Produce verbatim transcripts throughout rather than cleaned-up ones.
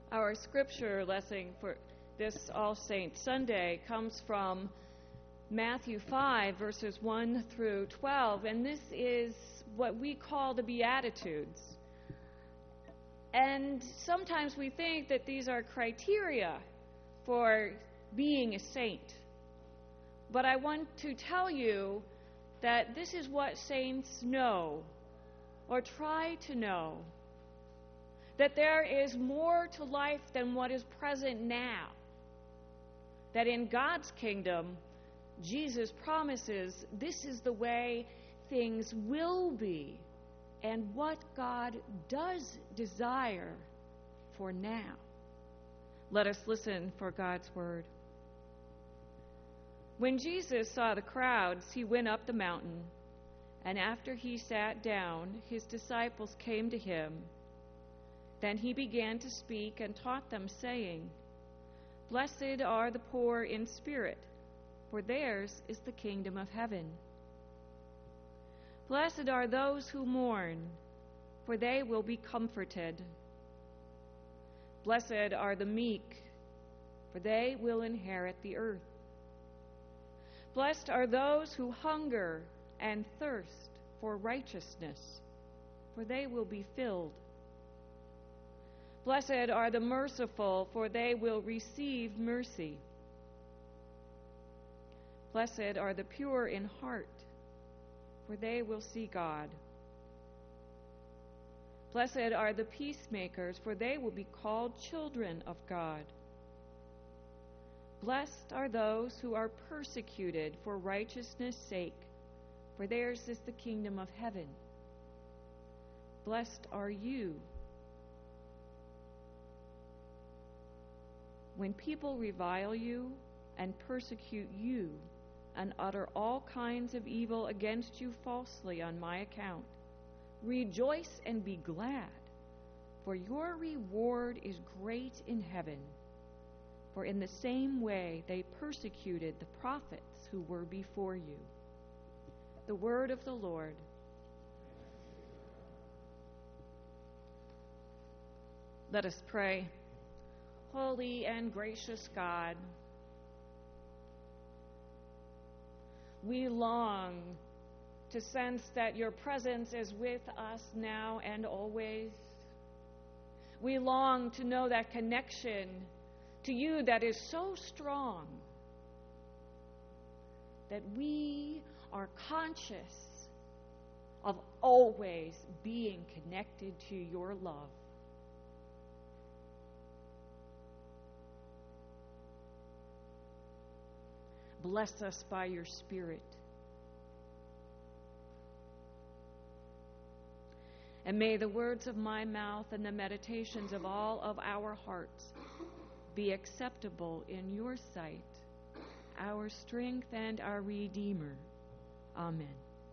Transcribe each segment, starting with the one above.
Our scripture lesson for this All Saints Sunday comes from Matthew five, verses one through twelve, and this is what we call the Beatitudes. And sometimes we think that these are criteria for being a saint. But I want to tell you that this is what saints know, or try to know. That there is more to life than what is present now. That in God's kingdom, Jesus promises this is the way things will be and what God does desire for now. Let us listen for God's word. When Jesus saw the crowds, he went up the mountain, and after he sat down, his disciples came to him. Then he began to speak and taught them, saying, "Blessed are the poor in spirit, for theirs is the kingdom of heaven. Blessed are those who mourn, for they will be comforted. Blessed are the meek, for they will inherit the earth. Blessed are those who hunger and thirst for righteousness, for they will be filled. Blessed are the merciful, for they will receive mercy. Blessed are the pure in heart, for they will see God. Blessed are the peacemakers, for they will be called children of God. Blessed are those who are persecuted for righteousness' sake, for theirs is the kingdom of heaven. Blessed are you when people revile you and persecute you and utter all kinds of evil against you falsely on my account. Rejoice and be glad, for your reward is great in heaven. For in the same way they persecuted the prophets who were before you." The word of the Lord. Let us pray. Holy and gracious God, we long to sense that your presence is with us now and always. We long to know that connection to you that is so strong that we are conscious of always being connected to your love. Bless us by your Spirit. And may the words of my mouth and the meditations of all of our hearts be acceptable in your sight, our strength and our Redeemer. Amen.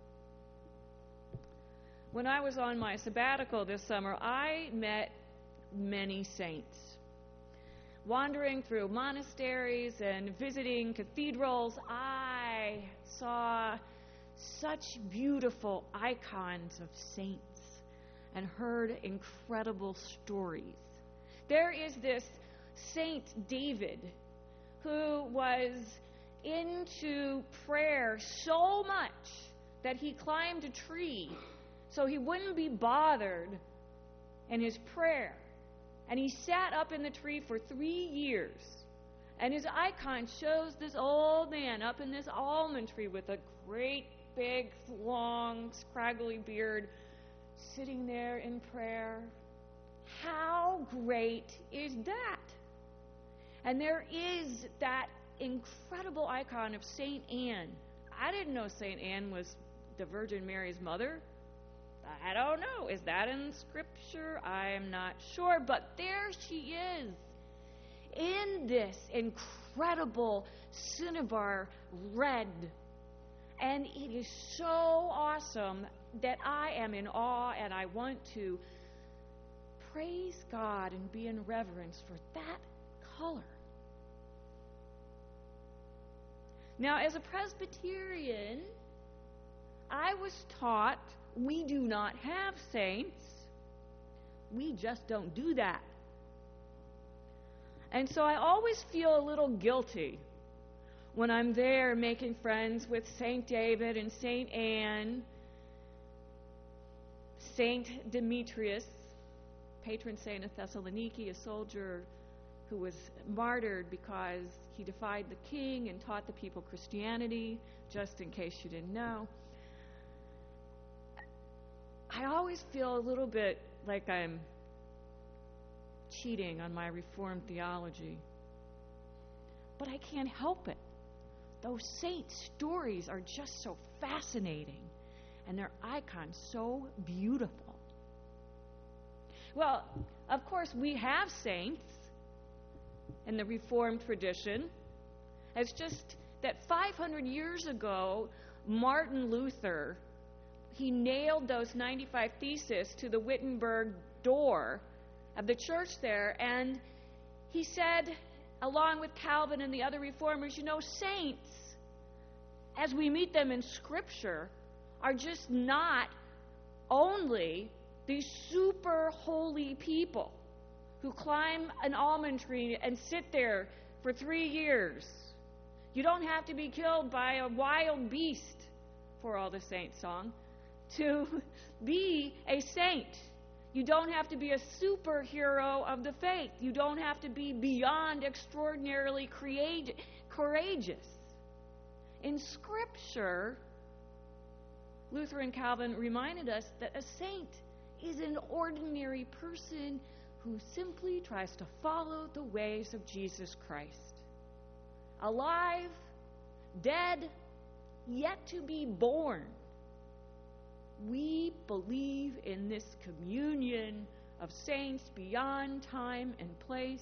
When I was on my sabbatical this summer, I met many saints. Wandering through monasteries and visiting cathedrals, I saw such beautiful icons of saints and heard incredible stories. There is this Saint David who was into prayer so much that he climbed a tree so he wouldn't be bothered in his prayer. And he sat up in the tree for three years. And his icon shows this old man up in this almond tree with a great, big, long, scraggly beard, sitting there in prayer. How great is that? And there is that incredible icon of Saint Anne. I didn't know Saint Anne was the Virgin Mary's mother. I don't know. Is that in Scripture? I am not sure. But there she is in this incredible cinnabar red. And it is so awesome that I am in awe, and I want to praise God and be in reverence for that color. Now, as a Presbyterian, I was taught we do not have saints. We just don't do that. And so I always feel a little guilty when I'm there making friends with Saint David and Saint Anne, Saint Demetrius, patron saint of Thessaloniki, a soldier who was martyred because he defied the king and taught the people Christianity, just in case you didn't know. I always feel a little bit like I'm cheating on my Reformed theology. But I can't help it. Those saint stories are just so fascinating, and their icons so beautiful. Well, of course, we have saints in the Reformed tradition. It's just that five hundred years ago, Martin Luther, he nailed those ninety-five Theses to the Wittenberg door of the church there, and he said, along with Calvin and the other reformers, you know, saints, as we meet them in Scripture, are just not only these super holy people who climb an almond tree and sit there for three years. You don't have to be killed by a wild beast, for all the saint song, to be a saint. You don't have to be a superhero of the faith. You don't have to be beyond extraordinarily create, courageous. In Scripture, Luther and Calvin reminded us that a saint is an ordinary person who simply tries to follow the ways of Jesus Christ. Alive, dead, yet to be born. We believe in this communion of saints beyond time and place.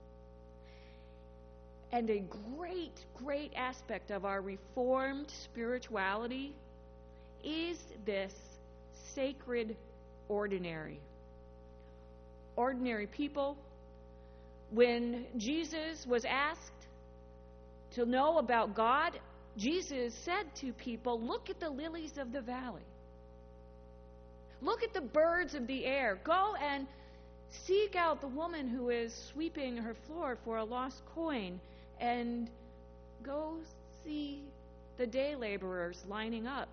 And a great, great aspect of our Reformed spirituality is this sacred ordinary. Ordinary people. When Jesus was asked to know about God, Jesus said to people, look at the lilies of the valley. Look at the birds of the air. Go and seek out the woman who is sweeping her floor for a lost coin, and go see the day laborers lining up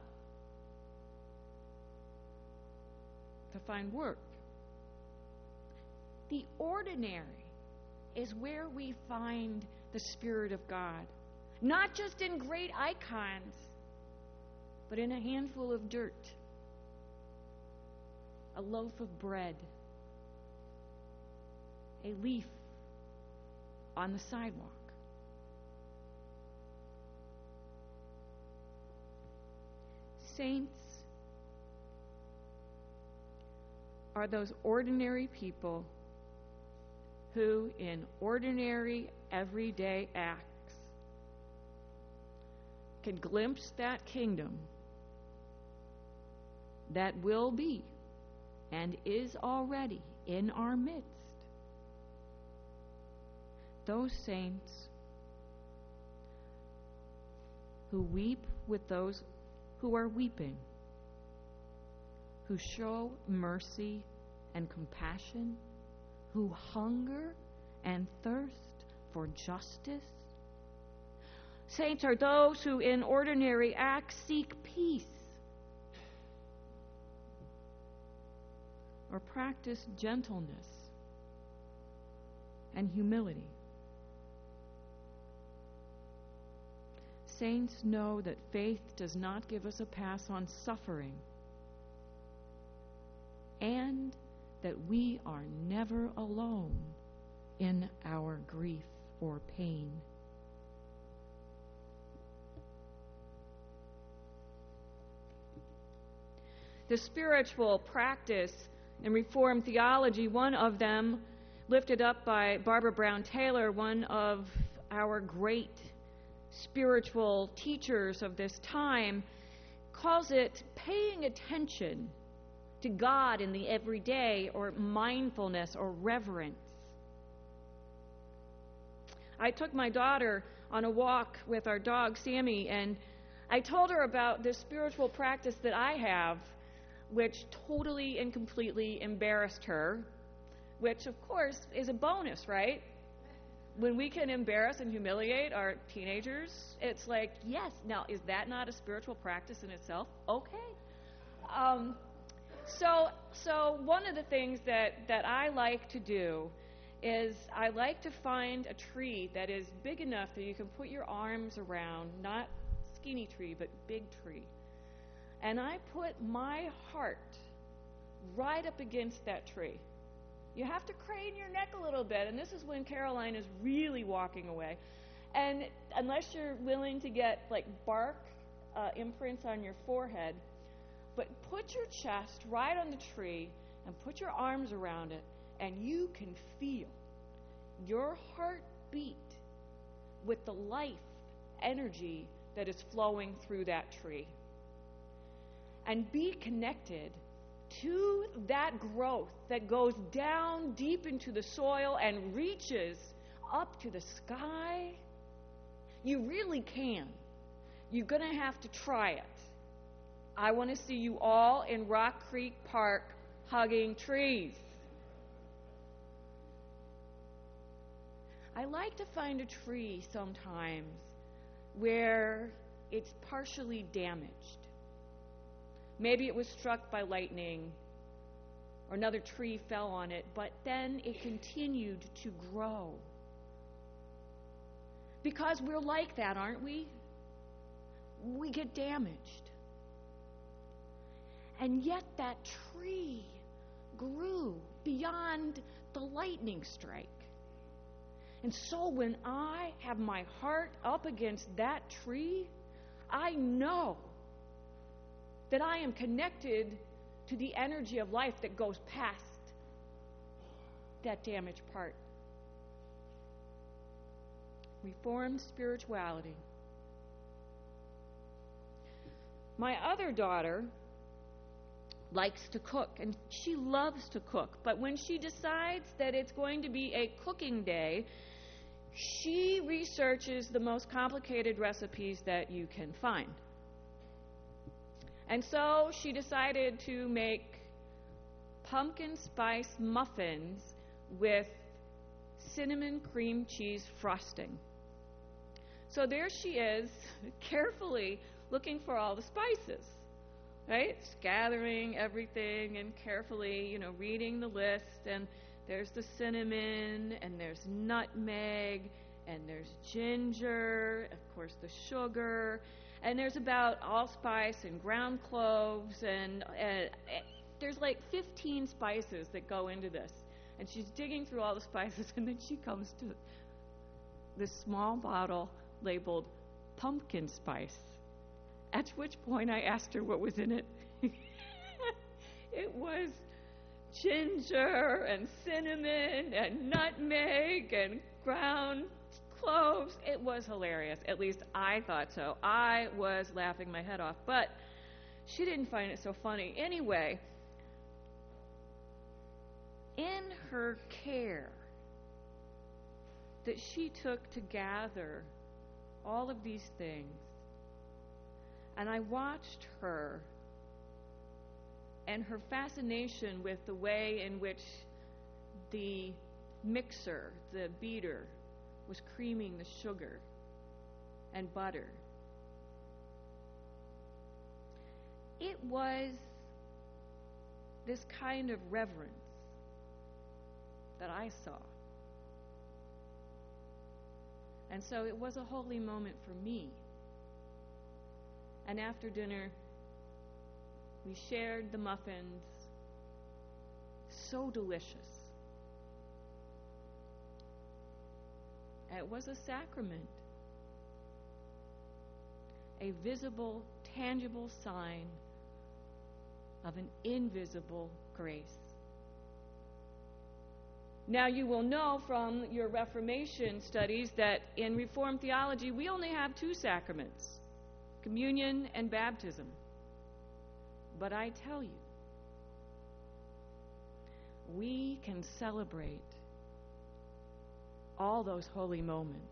to find work. The ordinary is where we find the Spirit of God, not just in great icons, but in a handful of dirt, a loaf of bread, a leaf on the sidewalk. Saints are those ordinary people who, in ordinary, everyday acts, can glimpse that kingdom that will be and is already in our midst. Those saints who weep with those who are weeping, who show mercy and compassion, who hunger and thirst for justice. Saints are those who in ordinary acts seek peace or practice gentleness and humility. Saints know that faith does not give us a pass on suffering, and that we are never alone in our grief or pain. The spiritual practice in Reformed theology, one of them lifted up by Barbara Brown Taylor, one of our great spiritual teachers of this time, calls it paying attention to God in the everyday, or mindfulness or reverence. I took my daughter on a walk with our dog Sammy, and I told her about this spiritual practice that I have, which totally and completely embarrassed her, which of course is a bonus, right? When we can embarrass and humiliate our teenagers, it's like, yes, now, is that not a spiritual practice in itself? Okay. Um, so, so one of the things that, that I like to do is I like to find a tree that is big enough that you can put your arms around, not skinny tree, but big tree. And I put my heart right up against that tree. You have to crane your neck a little bit, and this is when Caroline is really walking away. And unless you're willing to get like bark uh, imprints on your forehead, but put your chest right on the tree and put your arms around it, and you can feel your heart beat with the life energy that is flowing through that tree. And be connected to that growth that goes down deep into the soil and reaches up to the sky. You really can. You're going to have to try it. I want to see you all in Rock Creek Park hugging trees. I like to find a tree sometimes where it's partially damaged. Maybe it was struck by lightning, or another tree fell on it, but then it continued to grow. Because we're like that, aren't we? We get damaged. And yet that tree grew beyond the lightning strike. And so when I have my heart up against that tree, I know that I am connected to the energy of life that goes past that damaged part. Reformed spirituality. My other daughter likes to cook, and she loves to cook. But when she decides that it's going to be a cooking day, she researches the most complicated recipes that you can find. And so she decided to make pumpkin spice muffins with cinnamon cream cheese frosting. So there she is, carefully looking for all the spices, right? Just gathering everything and carefully, you know, reading the list. And there's the cinnamon, and there's nutmeg, and there's ginger, of course the sugar, and there's about allspice and ground cloves, and uh, there's like fifteen spices that go into this. And she's digging through all the spices, and then she comes to this small bottle labeled pumpkin spice, at which point I asked her what was in it. It was ginger and cinnamon and nutmeg and ground cloves. It was hilarious. At least I thought so. I was laughing my head off, but she didn't find it so funny. Anyway, in her care that she took to gather all of these things, and I watched her and her fascination with the way in which the mixer, the beater, was creaming the sugar and butter. It was this kind of reverence that I saw. And so it was a holy moment for me. And after dinner, we shared the muffins. So delicious. It was a sacrament, a visible, tangible sign of an invisible grace. Now, you will know from your Reformation studies that in Reformed theology, we only have two sacraments, communion and baptism. But I tell you, we can celebrate all those holy moments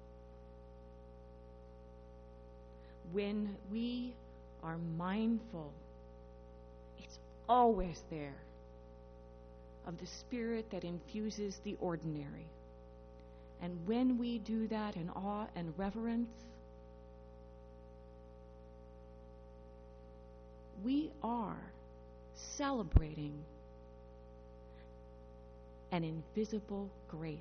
when we are mindful. It's always there, of the Spirit that infuses the ordinary And when we do that in awe and reverence, we are celebrating an invisible grace.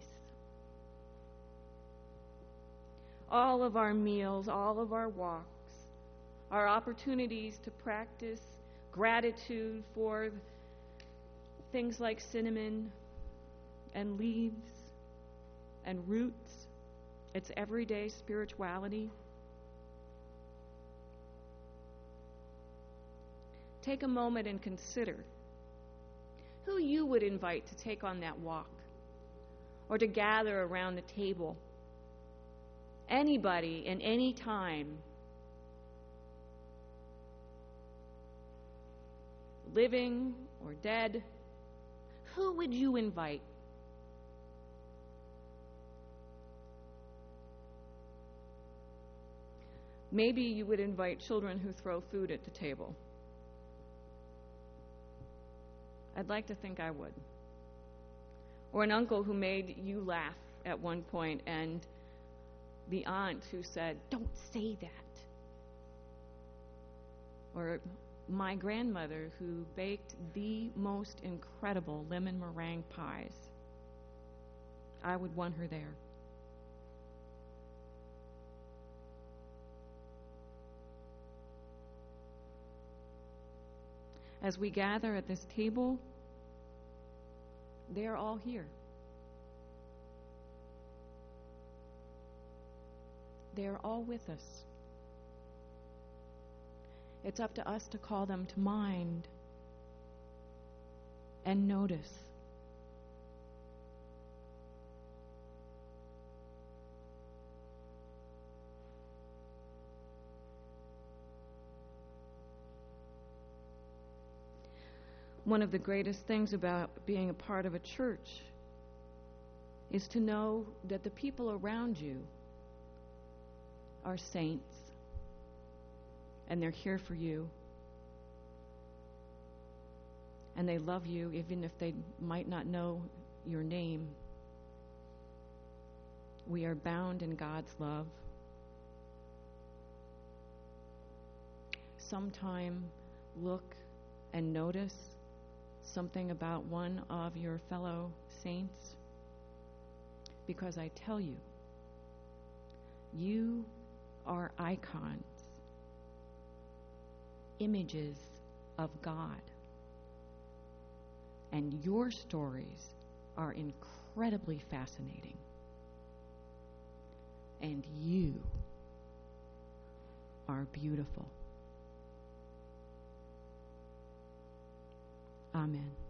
All of our meals, all of our walks, are opportunities to practice gratitude for things like cinnamon and leaves and roots. It's everyday spirituality. Take a moment and consider who you would invite to take on that walk or to gather around the table. Anybody in any time, living or dead, who would you invite? Maybe you would invite children who throw food at the table. I'd like to think I would. Or an uncle who made you laugh at one point, and the aunt who said, "Don't say that." Or my grandmother who baked the most incredible lemon meringue pies. I would want her there. As we gather at this table, they are all here. They are all with us. It's up to us to call them to mind and notice. One of the greatest things about being a part of a church is to know that the people around you are saints, and they're here for you, and they love you even if they might not know your name. We are bound in God's love. Sometime look and notice something about one of your fellow saints, because I tell you, you are icons, images of God, and your stories are incredibly fascinating, and you are beautiful. Amen.